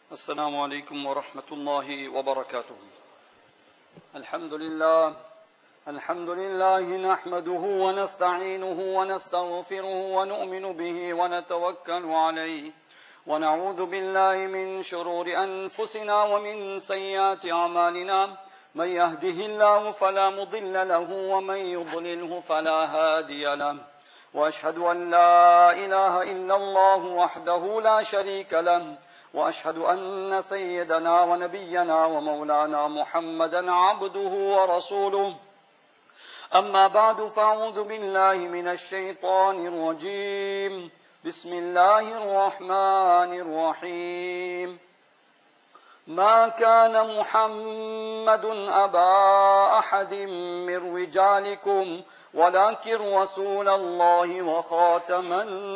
Assalamu alaikum wa rahmatullahi wa barakatuh. Alhamdulillah nahmaduhu wa nasta'inuhu wa nastaghfiruhu wa nu'minu bihi wa natawakkalu alayhi wa na'udhu billahi min shururi anfusina wa min sayyiati a'malina. Man yahdihillahu fala mudilla lahu wa man yudlilhu fala hadiya lahu. Wa ashhadu an la ilaha illa Allah wahdahu la sharika lahu. وأشهد أن سيدنا ونبينا ومولانا محمدا عبده ورسوله أما بعد فأعوذ بالله من الشيطان الرجيم بسم الله الرحمن الرحيم ما كان محمد أبا أحد من رجالكم ولكن رسول الله وخاتم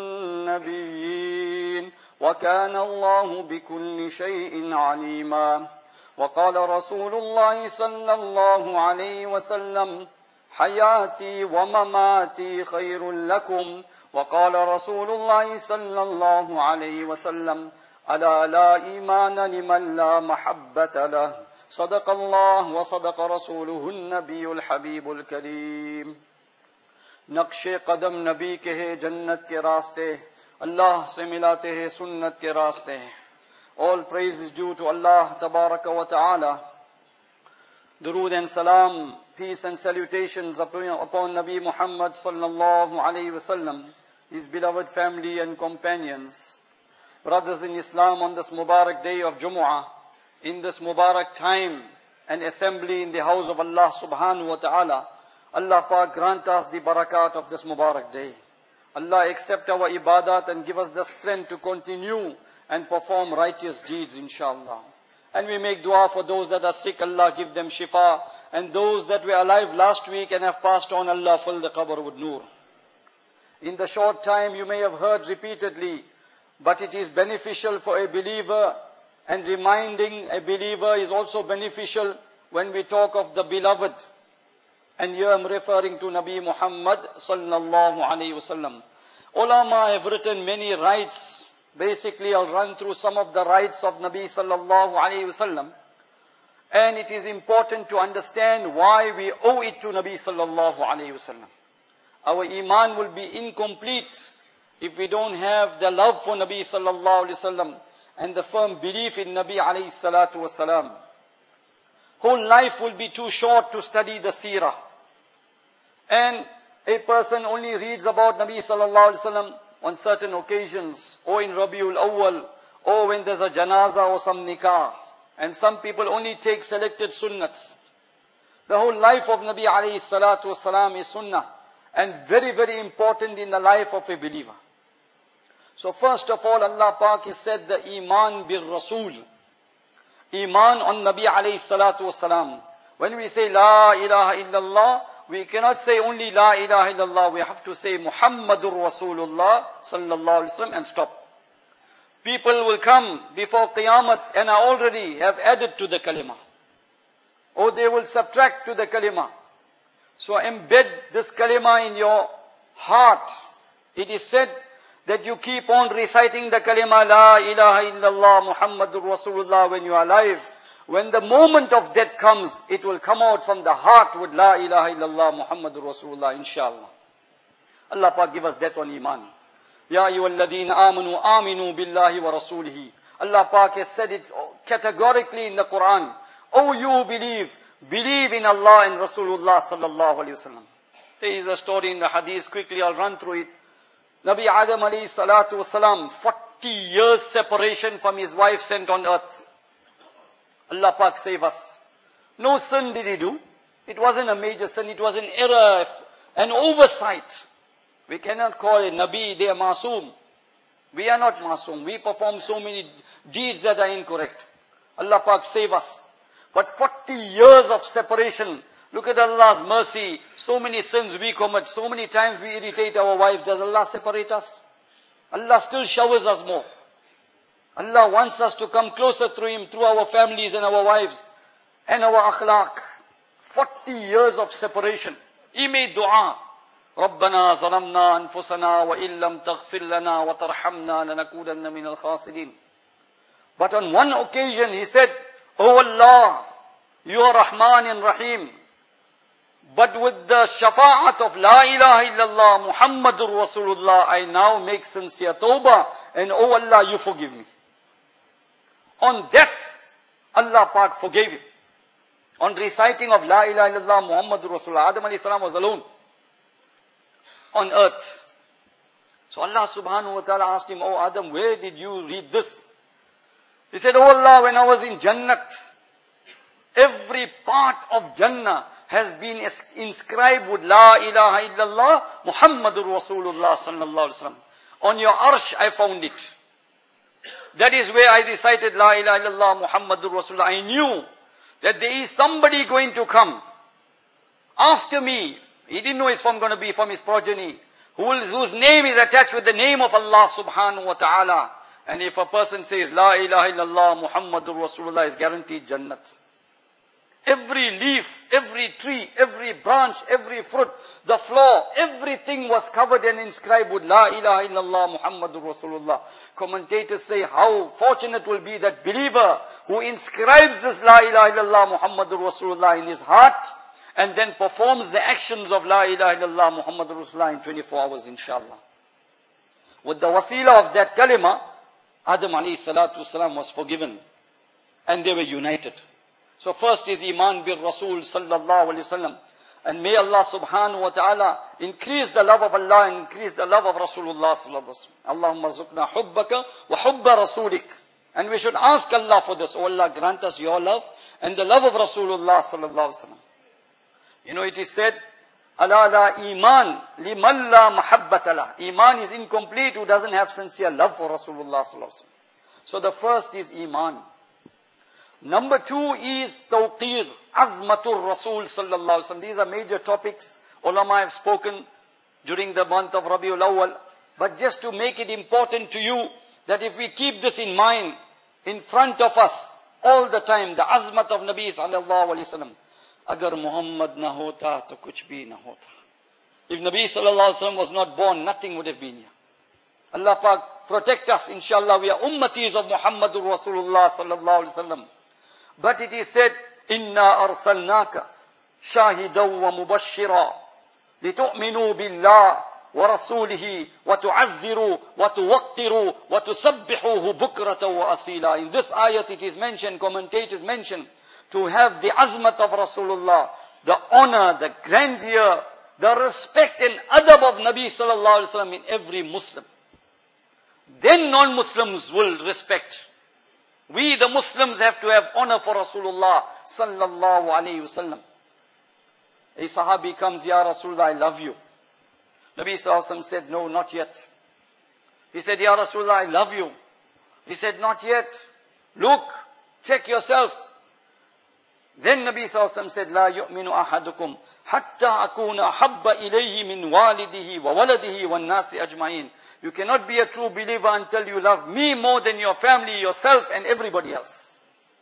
النبيين وكان الله بكل شيء عليما. وقال رسول الله صلى الله عليه وسلم حياتي ومماتي خير لكم. وقال رسول الله صلى الله عليه وسلم ألا لا إيمان لمن لا محبة له. صدق الله وصدق رسوله النبي الحبيب الكريم. نقش قدم نبی کے ہے جنت کے راستے, Allah se milate hai sunnat ke raaste. All praise is due to Allah tabaraka wa ta'ala. Durood and salam, peace and salutations upon Nabi Muhammad sallallahu alayhi wasallam, his beloved family and companions. Brothers in Islam, on this Mubarak day of Jumu'ah, in this Mubarak time and assembly in the house of Allah subhanahu wa ta'ala, Allah Pak grant us the barakat of this Mubarak day. Allah accept our ibadat and give us the strength to continue and perform righteous deeds, inshallah. And we make dua for those that are sick, Allah give them shifa. And those that were alive last week and have passed on, Allah fill the qabr with nur. In the short time you may have heard repeatedly, but it is beneficial for a believer, and reminding a believer is also beneficial when we talk of the beloved. And here I'm referring to Nabi Muhammad sallallahu alayhi wasallam. Ulama have written many rights. Basically, I'll run through some of the rights of Nabi sallallahu alayhi wasallam. And it is important to understand why we owe it to Nabi sallallahu alayhi wasallam. Our iman will be incomplete if we don't have the love for Nabi sallallahu alayhi wasallam and the firm belief in Nabi alayhi salatu wasalam. Whole life will be too short to study the seerah. And a person only reads about Nabi sallallahu alaihi wasallam on certain occasions, or in Rabiul Awwal, or when there's a janaza or some nikah. And some people only take selected sunnats. The whole life of Nabi alayhi salatu wasalam is sunnah, and very, very important in the life of a believer. So first of all, Allah Pak has said the iman bil Rasul. Iman on Nabi alayhi salatu wasalam. When we say La ilaha illallah, we cannot say only La ilaha illallah. We have to say Muhammadur Rasulullah sallallahu alaihi wasallam and stop. People will come before Qiyamah and already have added to the kalima, or they will subtract to the kalima. So embed this kalima in your heart. It is said that you keep on reciting the kalima La ilaha illallah Muhammadur Rasulullah when you are alive. When the moment of death comes, it will come out from the heart with La ilaha illallah Muhammadur Rasulullah, inshallah. Allah Pak give us death on iman. Ya ayyuhalladhina amanu aminu billahi wa rasulihi. Allah Pak has said it categorically in the Quran. Oh, you believe in Allah and Rasulullah sallallahu alayhi wasallam. There is a story in the hadith, quickly I'll run through it. Nabi Adam alayhi salatu wasalam, 40 years separation from his wife sent on earth. Allah Pak save us. No sin did he do. It wasn't a major sin. It was an error, an oversight. We cannot call a Nabi, they are masoom. We are not masoom. We perform so many deeds that are incorrect. Allah Pak save us. But 40 years of separation. Look at Allah's mercy. So many sins we commit. So many times we irritate our wives. Does Allah separate us? Allah still showers us more. Allah wants us to come closer to Him through our families and our wives and our akhlaq. 40 years of separation. He made dua. رَبَّنَا ظَلَمْنَا أَنفُسَنَا وَإِن لَّمْ تَغْفِرْ لَنَا وَتَرْحَمْنَا لَنَكُونَنَّ مِنَ الْخَاسِرِينَ. But on one occasion he said, "Oh Allah, you are Rahman and Rahim. But with the shafa'at of La ilaha illallah Muhammadur Rasulullah, I now make sincere tawbah, and oh Allah, you forgive me." On that, Allah Pak forgave him. On reciting of La ilaha illallah Muhammadur Rasulullah, Adam alayhi salam was alone on earth. So Allah subhanahu wa ta'ala asked him, "Oh Adam, where did you read this?" He said, "Oh Allah, when I was in Jannat, every part of Jannah has been inscribed with La ilaha illallah Muhammadur Rasulullah sallallahu alaihi wasallam. On your arsh I found it. That is where I recited La ilaha illallah Muhammadur Rasulullah. I knew that there is somebody going to come after me. He didn't know it's going to be from his progeny, whose name is attached with the name of Allah subhanahu wa ta'ala. And if a person says La ilaha illallah Muhammadur Rasulullah, is guaranteed Jannat. Every leaf, every tree, every branch, every fruit, the floor, everything was covered and inscribed with La ilaha illallah Muhammadur Rasulullah. Commentators say how fortunate will be that believer who inscribes this La ilaha illallah Muhammadur Rasulullah in his heart and then performs the actions of La ilaha illallah Muhammadur Rasulullah in 24 hours, inshallah. With the wasila of that kalima, Adam alayhi salatu wasalam was forgiven and they were united. So first is Iman bil Rasul sallallahu alayhi wasallam. And may Allah subhanahu wa ta'ala increase the love of Allah and increase the love of Rasulullah sallallahu alayhi wasallam. Allahumma rzuqna hubbaka wa hubba rasulik. And we should ask Allah for this. Oh Allah, grant us your love and the love of Rasulullah sallallahu alayhi wasallam. You know, it is said, "Ala la iman liman la mahabbata la." Iman is incomplete who doesn't have sincere love for Rasulullah sallallahu alayhi wasallam. So the first is Iman. Number two is Tawqir, Azmatur Rasul sallallahu alaihi wasallam. These are major topics ulama have spoken during the month of Rabiul Awwal. But just to make it important to you, that if we keep this in mind, in front of us, all the time, the azmat of Nabi sallallahu alaihi wasallam. Agar Muhammad na hota, to kuch bhi na hota. If Nabi sallallahu alaihi wasallam was not born, nothing would have been here. Allah Pak protect us, inshallah. We are ummatis of Muhammadur Rasulullah sallallahu alaihi wasallam. But it is said, "Inna arsalnaka shahidan wa mubashshira litu'minu billah wa rasulihi wa tu'azziru wa tuwaqqiru wa tusabbihuhu bukratan wa asila." In this ayat it is mentioned, commentators mention, to have the azmat of Rasulullah, the honor, the grandeur, the respect and adab of Nabi sallallahu alaihi wasallam in every Muslim. Then non-Muslims will respect. We, the Muslims, have to have honor for Rasulullah sallallahu alaihi wasallam. A Sahabi comes, "Ya Rasulullah, I love you." Nabi sallallahu alaihi wasallam said, "No, not yet." He said, "Ya Rasulullah, I love you." He said, "Not yet. Look, check yourself." Then Nabi sallallahu alaihi wasallam said, "La yu'minu ahadukum hatta akuna habba ilayhi min walidihi wa waladihi wan nasi ajma'in." You cannot be a true believer until you love me more than your family, yourself, and everybody else.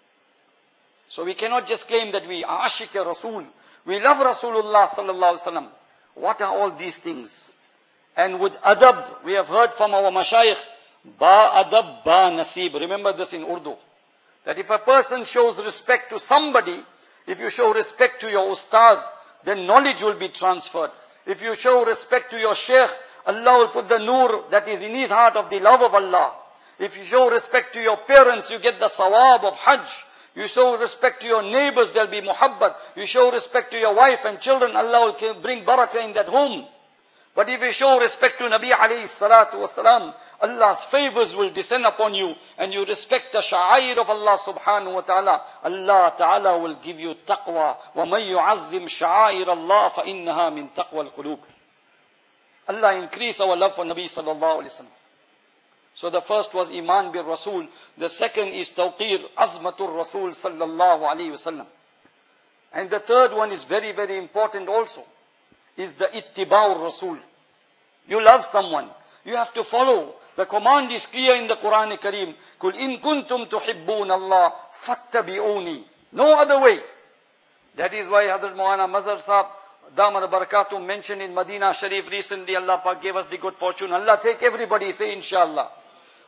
So we cannot just claim that we are Ashik Rasul. We love Rasulullah sallallahu alaihi wasallam. What are all these things? And with adab, we have heard from our mashayikh, ba adab ba nasib. Remember this in Urdu. That if a person shows respect to somebody, if you show respect to your ustad, then knowledge will be transferred. If you show respect to your sheikh, Allah will put the nur that is in his heart of the love of Allah. If you show respect to your parents, you get the sawab of Hajj. You show respect to your neighbors, there will be muhabbat. You show respect to your wife and children, Allah will bring barakah in that home. But if you show respect to Nabi alayhi salatu wasalam, Allah's favors will descend upon you, and you respect the sha'air of Allah subhanahu wa ta'ala. Allah ta'ala will give you taqwa. وَمَن يُعَزِّمْ شَعَائِرَ اللَّهِ فَإِنَّهَا مِن تَقْوَى الْقُلُوبِ. Allah increase our love for Nabi sallallahu alaihi wasallam. So the first was Iman bil Rasul. The second is Tawqir, Azmatur Rasul sallallahu alaihi wasallam. And the third one is very, very important also, is the Ittiba'ur Rasul. You love someone, you have to follow. The command is clear in the Quran Kareem. Kul in kuntum tuhibbun Allah fattabi'uni. No other way. That is why Hazrat Maulana Mazhar Sahab Damar Barakatum mentioned in Medina Sharif recently, Allah Pak gave us the good fortune. Allah take everybody, say inshallah.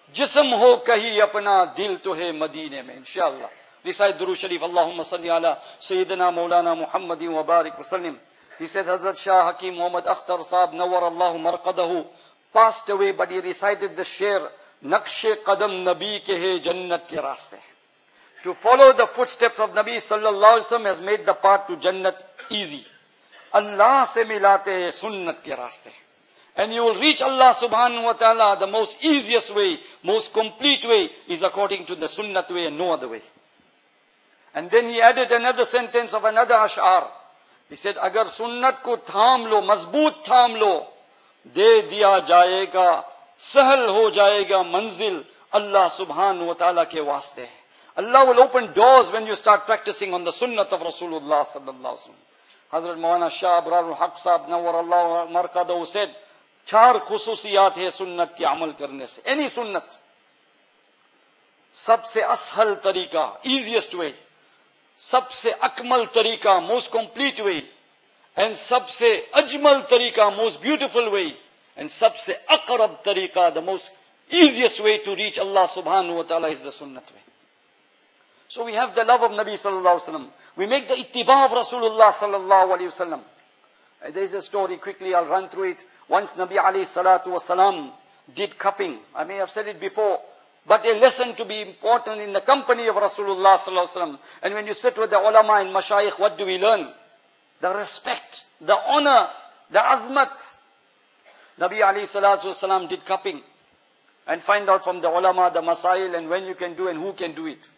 जिस्म हो कहीं अपना दिल तो है मदीने में. Inshallah. Recite Durood Sharif. Allahumma salli ala Sayyidina Maulana Muhammadin wa barik wa sallim. He said Hazrat Shah Hakim Muhammad Akhtar Sahab Nawwar Allahu Marqadahu passed away, but he recited the share, Naqsh Qadam Nabi ke hai Jannat ke raste. To follow the footsteps of Nabi sallallahu alaihi wasallam has made the path to Jannat easy. Allah se milate hai sunnat ke raste. And you will reach Allah subhanahu wa ta'ala the most easiest way, most complete way is according to the sunnat way and no other way. And then he added another sentence of another ash'ar. He said, agar sunnat ko tham lo, mazboot tham lo, de diya jayega, sahal ho jayega manzil, Allah subhanahu wa ta'ala ke waste. Allah will open doors when you start practicing on the sunnat of Rasulullah sallallahu alaihi wasallam. Hazrat Maulana Shah Abrarul Haq Sahab Nawwar Allah Marqadahu said, चार खुसूसियात है सुन्नत के अमल करने से. Any सुन्नत सबसे असहल तरीका, easiest way, सबसे अकमल तरीका, most complete way, and सबसे अजमल तरीका, most beautiful way, and सबसे अकरब तरीका, the most easiest way to reach Allah subhanahu wa ta'ala is the sunnat way. So we have the love of Nabi sallallahu alaihi wasallam. We make the ittiba of Rasulullah sallallahu alaihi wasallam. There is a story, quickly I'll run through it. Once Nabi alayhi salatu wasalam did cupping. I may have said it before, but a lesson to be important in the company of Rasulullah sallallahu alaihi wasallam. And when you sit with the ulama and mashayikh, what do we learn? The respect, the honor, the azmat. Nabi alayhi salatu wasalam did cupping. And find out from the ulama, the masail, and when you can do and who can do it.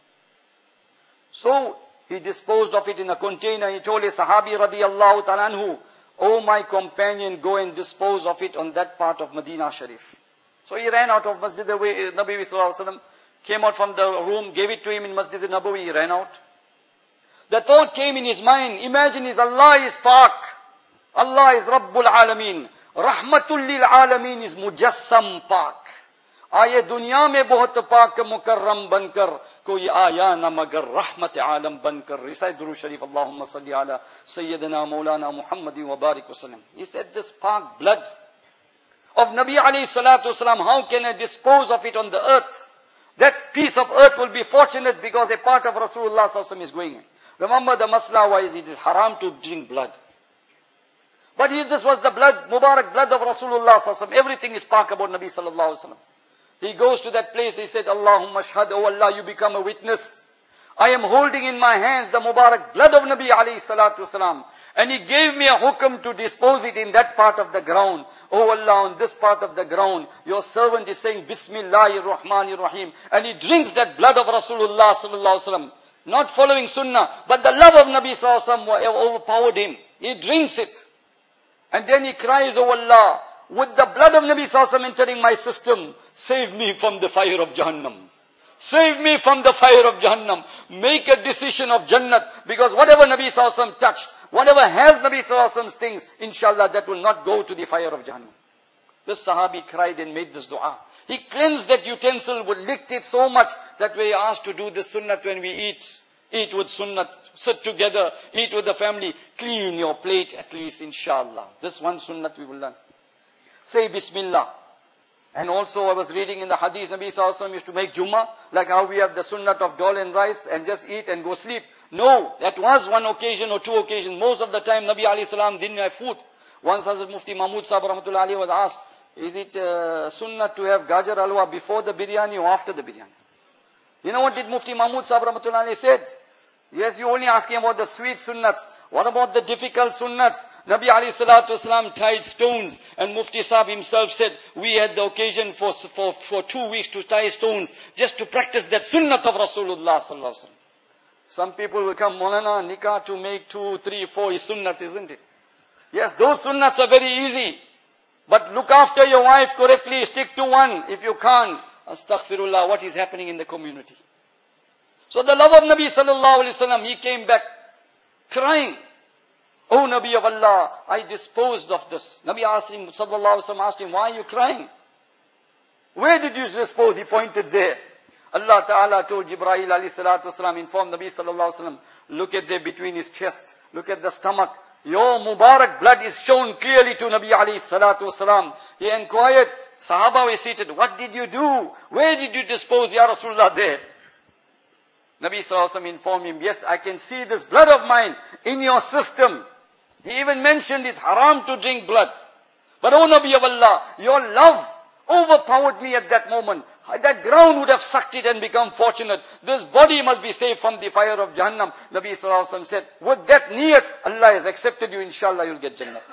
So, he disposed of it in a container. He told his sahabi radiyallahu ta'ala anhu, "Oh my companion, go and dispose of it on that part of Medina Sharif." So he ran out of Masjid Nabawi sallallahu alaihi wasallam, came out from the room, gave it to him in Masjid Nabawi, he ran out. The thought came in his mind, imagine Allah is Pak, Allah is Rabbul Alameen, Rahmatul Lil Alameen is Mujassam Pak. आये दुनिया में बहुत पाक मुकर्रम बनकर कोई आया न मगर रहमत आलम बनकर. Recite Durood Sharif. Allahumma salli ala Sayyidina Maulana Muhammadin wa barik wa sallim. He said, this pak blood of Nabi alayhi salatu wasalam, how can I dispose of it on the earth? That piece of earth will be fortunate because a part of Rasulullah sallallahu alaihi wasallam is going in. Remember the masla wise, it is haram to drink blood. But this was the blood, Mubarak blood of Rasulullah sallallahu alaihi wasallam. Everything is pak about Nabi sallallahu alaihi wasallam. He goes to that place, he said, Allahumma shahad, oh Allah, you become a witness. I am holding in my hands the Mubarak blood of Nabi alayhi salatu wasalam. And he gave me a hukum to dispose it in that part of the ground. Oh Allah, on this part of the ground, your servant is saying, Bismillahir Rahmanir Rahim. And he drinks that blood of Rasulullah sallallahu alaihi wasallam. Not following sunnah, but the love of Nabi sallallahu alaihi wasallam overpowered him. He drinks it. And then he cries, oh Allah, with the blood of Nabi sallallahu alaihi wasallam entering my system, save me from the fire of Jahannam. Save me from the fire of Jahannam. Make a decision of Jannat, because whatever Nabi sallallahu alaihi wasallam touched, whatever has Nabi sallallahu alaihi wasallam's things, inshallah that will not go to the fire of Jahannam. This Sahabi cried and made this dua. He cleansed that utensil, licked it so much that we are asked to do this sunnat when we eat. Eat with sunnat, sit together, eat with the family, clean your plate at least, inshallah. This one sunnat we will learn. Say Bismillah. And also I was reading in the hadith, Nabi sallallahu alaihi wasallam used to make Jummah, like how we have the sunnat of dal and rice and just eat and go sleep. No, that was one occasion or two occasions. Most of the time Nabi alayhi salam didn't have food. Once Hazrat Mufti Mahmud Sahib rahmatullahi alayhi was asked, is it sunnat to have gajar halwa before the biryani or after the biryani? You know what did Mufti Mahmud Sahib rahmatullahi alayhi said? Yes, you only asking about the sweet sunnats. What about the difficult sunnats? Nabi alayhi salatu wasalam tied stones, and Mufti Sahib himself said, we had the occasion for 2 weeks to tie stones, just to practice that sunnat of Rasulullah sallallahu alaihi wasallam. Some people will come, Maulana, nikah to make 2, 3, 4 is sunnat, isn't it? Yes, those sunnats are very easy. But look after your wife correctly, stick to one. If you can't, astaghfirullah, what is happening in the community? So the love of Nabi sallallahu alaihi wasallam, he came back crying. Oh Nabi of Allah, I disposed of this. Nabi asked him, sallallahu alaihi wasallam asked him, why are you crying? Where did you dispose? He pointed there. Allah Ta'ala told Jibreel alayhi salatu wasalam, informed Nabi sallallahu alaihi wasallam, look at there between his chest, look at the stomach. Your Mubarak blood is shown clearly to Nabi alayhi salatu wasalam. He inquired, Sahaba were seated. What did you do? Where did you dispose Ya Rasulullah there? Nabi Sallallahu Alaihi Wasallam informed him, yes, I can see this blood of mine in your system. He even mentioned it's haram to drink blood. But oh Nabi of Allah, your love overpowered me at that moment. That ground would have sucked it and become fortunate. This body must be saved from the fire of Jahannam. Nabi Sallallahu Alaihi Wasallam said, with that niyat, Allah has accepted you, inshallah you'll get Jannat.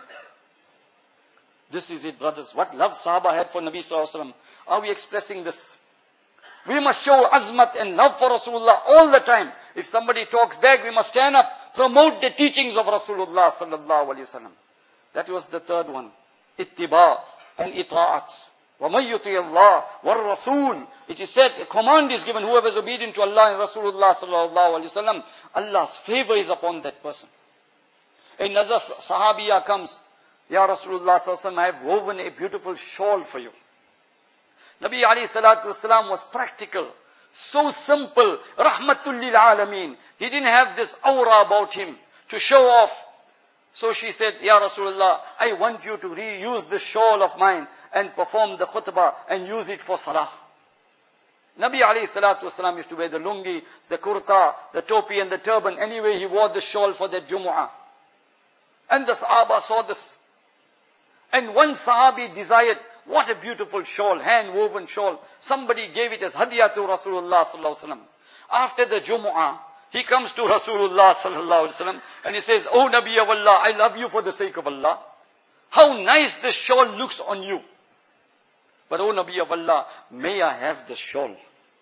This is it, brothers. What love Sahaba had for Nabi Sallallahu Alaihi Wasallam. Are we expressing this? We must show azmat and love for Rasulullah all the time. If somebody talks back, we must stand up, promote the teachings of Rasulullah Sallallahu Alaihi Wasallam. That was the third one. Ittiba and ita'at. وَمَنْ يُطِيعِ اللَّهَ وَالرَّسُولِ. It is said, a command is given, whoever is obedient to Allah and Rasulullah Sallallahu Alaihi Wasallam, Allah's favor is upon that person. Another Sahabiya comes, Ya Rasulullah Sallallahu Alaihi Wasallam, I have woven a beautiful shawl for you. Nabi alayhi salatu wasalam was practical, so simple, rahmatul lil alameen. He didn't have this aura about him to show off. So she said, Ya Rasulullah, I want you to reuse this shawl of mine and perform the khutbah and use it for salah. Nabi alayhi salatu wasalam used to wear the lungi, the kurta, the topi and the turban. Anyway, he wore the shawl for that Jumu'ah. And the Sahaba saw this. And one Sahabi desired, what a beautiful shawl, hand-woven shawl. Somebody gave it as hadiyah to Rasulullah Sallallahu Alaihi Wasallam. After the Jumu'ah, he comes to Rasulullah Sallallahu Alaihi Wasallam and he says, oh Nabi of Allah, I love you for the sake of Allah. How nice this shawl looks on you. But oh Nabi of Allah, may I have the shawl?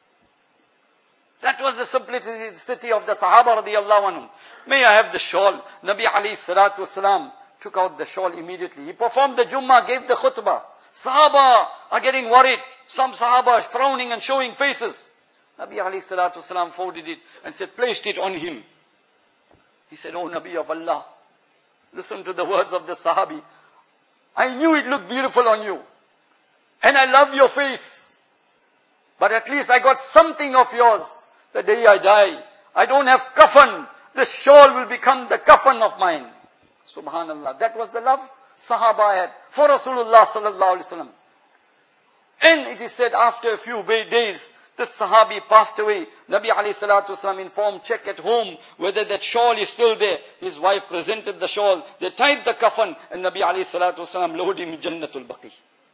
That was the simplicity of the Sahaba radiyallahu anhum. May I have the shawl? Nabi alayhi salatu wasalam took out the shawl immediately. He performed the Jummah, gave the khutbah. Sahaba are getting worried. Some Sahaba are frowning and showing faces. Nabi alayhi salatu wasalam folded it and said, placed it on him. He said, oh Nabi of Allah, listen to the words of the Sahabi. I knew it looked beautiful on you. And I love your face. But at least I got something of yours. The day I die, I don't have kafan. The shawl will become the kafan of mine. Subhanallah. That was the love Sahaba had for Rasulullah Sallallahu Alaihi Wasallam. And it is said after a few days, this Sahabi passed away. Nabi alayhi salatu wasalam informed, check at home whether that shawl is still there. His wife presented the shawl. They tied the kafan and Nabi alayhi salatu wasalam lowered him in Jannatul Baqi.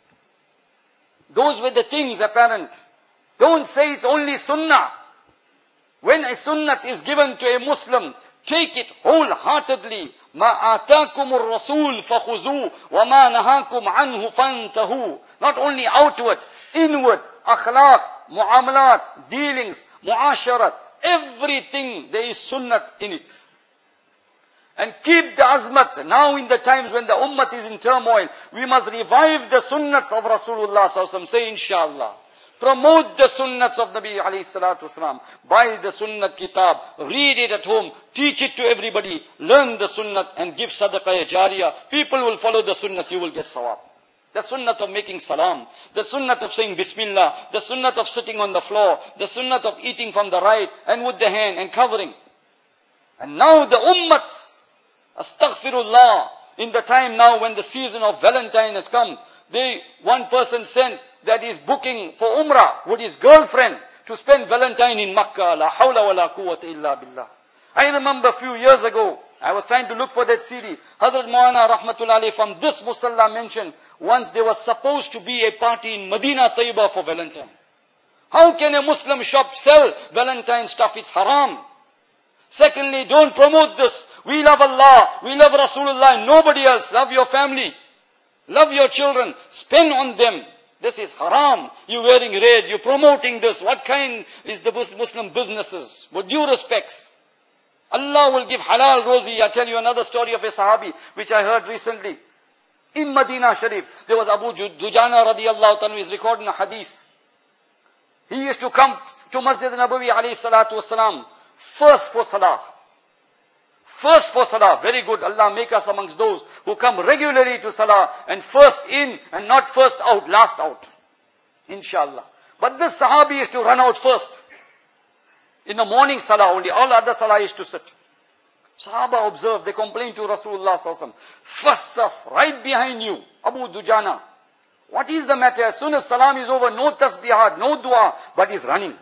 Those were the things apparent. Don't say it's only sunnah. When a sunnat is given to a Muslim, take it wholeheartedly. مَا آتَاكُمُ الرَّسُولُ فَخُذُوهُ وَمَا نَهَاكُمْ عَنْهُ فَانْتَهُوا. Not only outward, inward, akhlaq, muamalat, dealings, muasharat, everything there is sunnat in it. And keep the azmat. Now in the times when the ummah is in turmoil, we must revive the sunnats of Rasulullah Sallallahu Alaihi Wasallam. Say inshallah. Promote the sunnats of Nabi alayhi salatu wasalam. Buy the sunnat kitab. Read it at home. Teach it to everybody. Learn the sunnat and give sadaqah jariyah. People will follow the sunnat. You will get sawab. The sunnat of making salam. The sunnat of saying bismillah. The sunnat of sitting on the floor. The sunnat of eating from the right and with the hand and covering. And now the ummat, astaghfirullah, in the time now when the season of Valentine has come, one person sent that is booking for Umrah with his girlfriend to spend Valentine in Makkah. La hawla wa la quwwata illa billah. I remember a few years ago, I was trying to look for that CD. Hazrat Maulana Rahmatullah Alayhi from this Musalla mentioned, once there was supposed to be a party in Medina Tayyibah for Valentine. How can a Muslim shop sell Valentine stuff? It's haram. Secondly, don't promote this. We love Allah, we love Rasulullah, nobody else. Love your family. Love your children. Spend on them. This is haram. You're wearing red. You're promoting this. What kind is the Muslim businesses? With due respects. Allah will give halal rozi. I tell you another story of a Sahabi, which I heard recently. In Medina Sharif, there was Abu Dujana radiyallahu ta'ala, is recording a hadith. He used to come to Masjid Nabawi alayhi salatu wasalam, first for salah. First for salah, very good. Allah make us amongst those who come regularly to salah and first in and not first out, last out. Inshallah. But this Sahabi is to run out first. In the morning salah only, all other salah is to sit. Sahaba observed, they complained to Rasulullah sallallahu alaihi wasallam. First saf, right behind you, Abu Dujana. What is the matter? As soon as salam is over, no tasbihat, no dua, but he's running.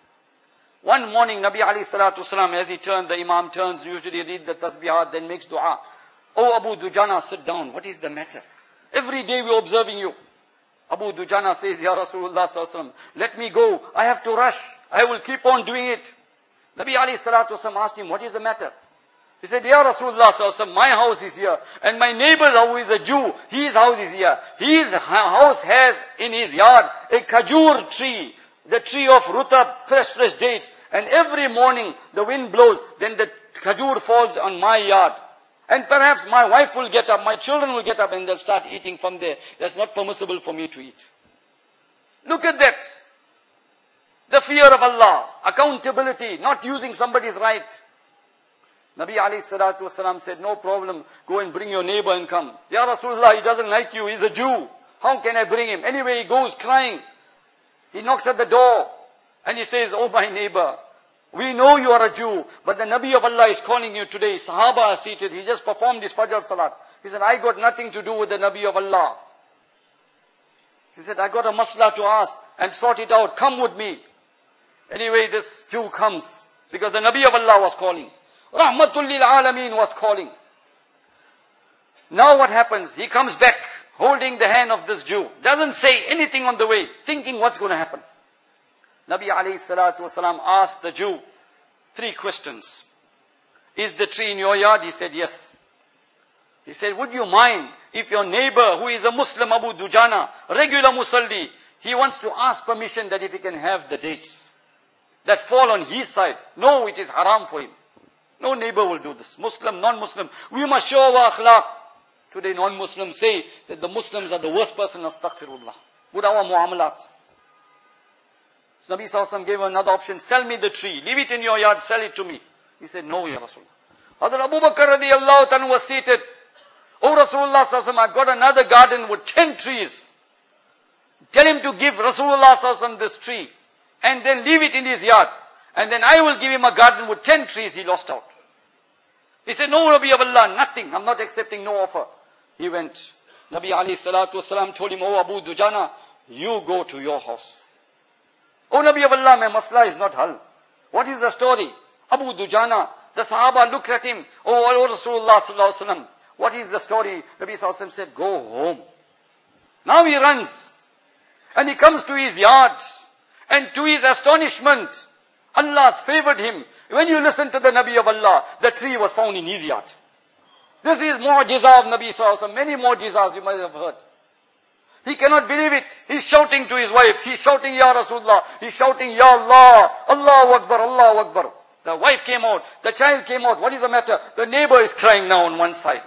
One morning, Nabi alayhi salatu wasalam, as he turned, the imam turns, usually read the tasbihat, then makes dua. Oh Abu Dujana, sit down. What is the matter? Every day we're observing you. Abu Dujana says, Ya Rasulullah sallallahu alaihi wasallam, let me go. I have to rush. I will keep on doing it. Nabi alayhi salatu wasalam asked him, what is the matter? He said, Ya Rasulullah sallallahu alaihi wasallam, my house is here. And my neighbor who is a Jew, his house is here. His house has in his yard a khajur tree. The tree of rutab, fresh dates. And every morning the wind blows, then the khajur falls on my yard. And perhaps my wife will get up, my children will get up and they'll start eating from there. That's not permissible for me to eat. Look at that. The fear of Allah, accountability, not using somebody's right. Nabi alayhi salatu wasalam said, no problem, go and bring your neighbor and come. Ya Rasulullah, he doesn't like you, he's a Jew. How can I bring him? Anyway, he goes crying. He knocks at the door and he says, oh my neighbor, we know you are a Jew, but the Nabi of Allah is calling you today. Sahaba are seated. He just performed his Fajr Salat. He said, I got nothing to do with the Nabi of Allah. He said, I got a masla to ask and sort it out. Come with me. Anyway, this Jew comes because the Nabi of Allah was calling. Rahmatul lil Alameen was calling. Now what happens? He comes back holding the hand of this Jew. Doesn't say anything on the way, thinking what's going to happen. Nabi alayhi salatu wasalam asked the Jew 3 questions. Is the tree in your yard? He said, yes. He said, would you mind if your neighbor who is a Muslim, Abu Dujana, regular Musalli, he wants to ask permission that if he can have the dates that fall on his side? No, it is haram for him. No neighbor will do this. Muslim, non-Muslim. We must show our akhlaq. Today non-Muslims say that the Muslims are the worst person, astaghfirullah. With our muamalat. So Nabi sallallahu alaihi wasallam gave another option. Sell me the tree. Leave it in your yard. Sell it to me. He said, no, Ya Rasulullah. Hazrat Abu Bakr radiyallahu anhu was seated. Oh Rasulullah sallallahu alaihi wasallam, I got another garden with 10 trees. Tell him to give Rasulullah sallallahu alaihi wasallam this tree. And then leave it in his yard. And then I will give him a garden with 10 trees. He lost out. He said, no, Nabi of Allah, nothing. I'm not accepting no offer. He went. Nabi alayhi salatu wasalam told him, oh Abu Dujana, you go to your house. Oh Nabi of Allah, my masla is not hal. What is the story? Abu Dujana, the Sahaba looked at him. Oh Rasulullah sallallahu alaihi wasallam, what is the story? Nabi sallallahu alaihi wasallam said, go home. Now he runs. And he comes to his yard. And to his astonishment, Allah has favored him. When you listen to the Nabi of Allah, the tree was found in his yard. This is mu'jiza of Nabi sallallahu alaihi wasallam. Many mu'jizas you might have heard. He cannot believe it. He's shouting to his wife. He's shouting, Ya Rasulullah. He's shouting, Ya Allah. Allahu Akbar, Allahu Akbar. The wife came out. The child came out. What is the matter? The neighbor is crying now on one side.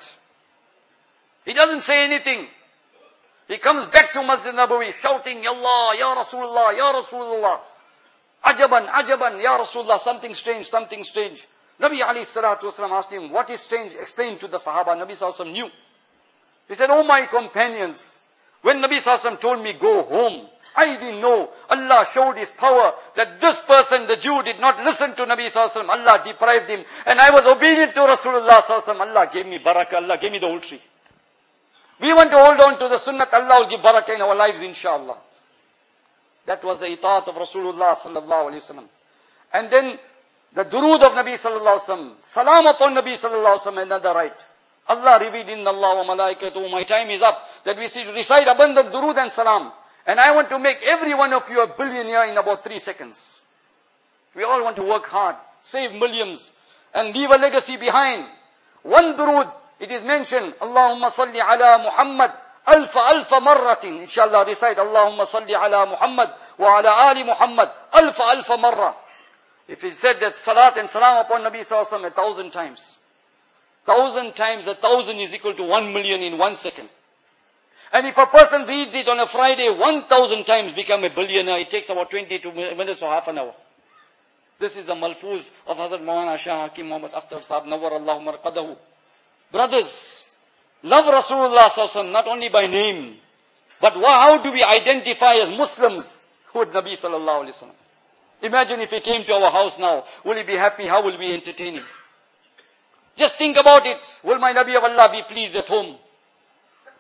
He doesn't say anything. He comes back to Masjid Nabawi shouting, Ya Allah, Ya Rasulullah, Ya Rasulullah. Ajaban, ajaban, Ya Rasulullah, something strange, something strange. Nabi alayhi salatu wasalam asked him, what is strange? Explain to the Sahaba. Nabi sallallahu alaihi wasallam knew. He said, oh my companions, when Nabi sallallahu alaihi wasallam told me go home, I didn't know. Allah showed His power that this person, the Jew, did not listen to Nabi sallallahu alaihi wasallam. Allah deprived him. And I was obedient to Rasulullah sallallahu alaihi wasallam. Allah gave me barakah. Allah gave me the whole tree. We want to hold on to the sunnah. Allah will give barakah in our lives, inshallah. That was the itaat of Rasulullah sallallahu alaihi wasallam. And then the durood of Nabi sallallahu alaihi wasallam. Salam upon Nabi sallallahu alaihi wasallam, another right. Allah revealed, Inna Allah wa malaikatuhu, my time is up, that we should recite abundant durood and salam. And I want to make every one of you a billionaire in about 3 seconds. We all want to work hard, save millions, and leave a legacy behind. One durood, it is mentioned, Allahumma salli ala Muhammad, alfa marratin. Inshallah recite, Allahumma salli ala Muhammad, wa ala ali Muhammad, alfa marra. If he said that salat and salam upon Nabi sallallahu alaihi wasallam 1,000 times. 1,000 times 1,000 is equal to 1 million in 1 second. And if a person reads it on a Friday 1,000 times, become a billionaire. It takes about 22 minutes or half an hour. This is the malfuz of Hazrat Maulana Shah Hakim Muhammad Akhtar Sahib Nawwar Allahu Marqadahu. Brothers, love Rasulullah sallallahu alaihi wasallam not only by name, but how do we identify as Muslims with Nabi sallallahu alaihi wasallam? Imagine if he came to our house now. Will he be happy? How will we entertain him? Just think about it. Will my Nabi of Allah be pleased at home?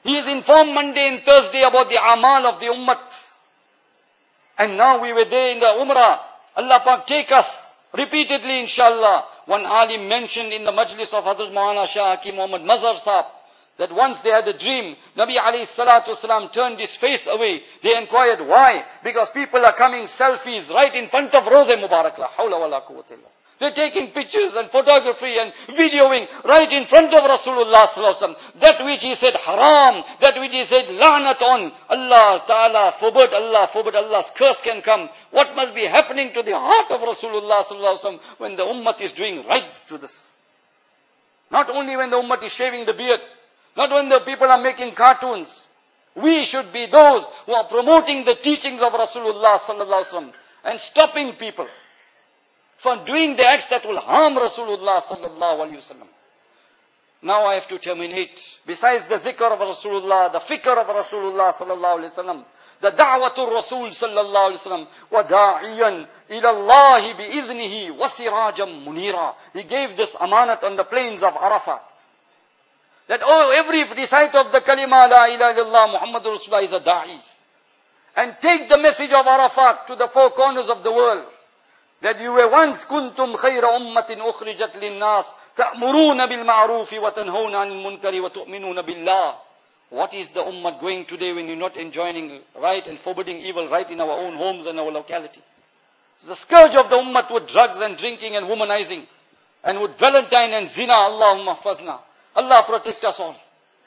He is informed Monday and Thursday about the amal of the ummah. And now we were there in the Umrah. Allah Pak take us repeatedly, inshallah. One alim mentioned in the majlis of Hazrat Maulana Shah Hakim Muhammad Mazhar Sahab, that once they had a dream, Nabi alayhi salatu wasalam turned his face away. They inquired why? Because people are coming selfies right in front of Roze Mubarak. La hawla wa la quwwata illa. They're taking pictures and photography and videoing right in front of Rasulullah sallallahu alaihi wasallam. That which he said haram, that which he said la'nat on. Allah Ta'ala forbid, Allah's curse can come. What must be happening to the heart of Rasulullah sallallahu alaihi wasallam when the ummah is doing right to this? Not only when the ummah is shaving the beard, not when the people are making cartoons. We should be those who are promoting the teachings of Rasulullah sallallahu alaihi wasallam and stopping people from doing the acts that will harm Rasulullah sallallahu alaihi wasallam. Now I have to terminate. Besides the zikr of Rasulullah, the fikr of Rasulullah sallallahu alaihi wasallam, the da'watul Rasul sallallahu alaihi wasallam, wa da'iyan ila Allah bi'idhnihi wa sirajam munira. He gave this amanat on the plains of Arafat. That every recite of the kalima la ilaha illallah Muhammadur Rasulullah is a da'i. And take the message of Arafat to the four corners of the world. That you were once kuntum khayra ummatin ukhrijat linnas ta'muruna bil ma'rufi wa tanhawna 'anil munkari wa tu'minuna billah. What is the ummah going today when you're not enjoining right and forbidding evil right in our own homes and our locality? It's the scourge of the ummah with drugs and drinking and womanizing and with valentine and zina. Allahumma fazna. Allah protect us all.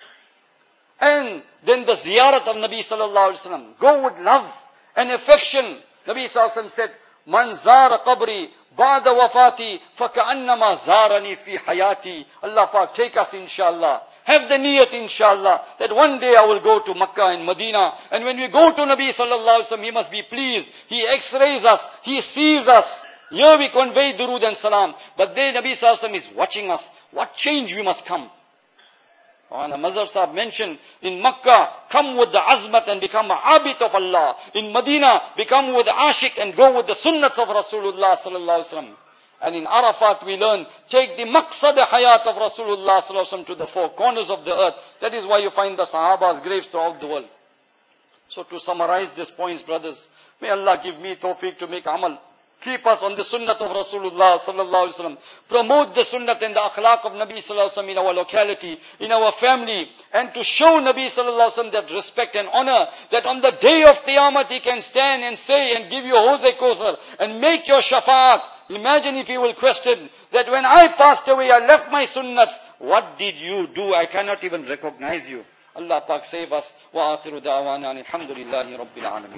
And then the ziyarat of Nabi sallallahu alaihi wasallam. Go with love and affection. Nabi sallallahu alaihi wasallam said, Man zara qabri ba'da wafati faka'annama zarani fi hayati. Allah Pak take us inshallah. Have the niyat inshallah that one day I will go to Makkah and Medina. And when we go to Nabi sallallahu alaihi wasallam, he must be pleased. He x-rays us. He sees us. Here we convey durood and salam. But there Nabi sallallahu alaihi wasallam is watching us. What change we must come. And Mazhar Sahib mentioned, in Makkah, come with the azmat and become a abid of Allah. In Medina, become with the ashik and go with the sunnats of Rasulullah sallallahu alaihi wasallam. And in Arafat we learn, take the maqsad hayat of Rasulullah sallallahu alaihi wasallam to the four corners of the earth. That is why you find the Sahaba's graves throughout the world. So to summarize these points, brothers, may Allah give me tawfiq to make amal. Keep us on the sunnat of Rasulullah sallallahu alaihi wasallam. Promote the sunnat and the akhlaq of Nabi sallallahu alaihi wasallam in our locality, in our family, and to show Nabi sallallahu alaihi wasallam that respect and honor, that on the day of Qiyamah he can stand and say and give you Hawz-e Kawthar and make your shafaat. Imagine if he will question that when I passed away, I left my sunnats. What did you do? I cannot even recognize you. Allah Pak save us. Wa akhiru da'wana alhamdulillahi rabbil alamin.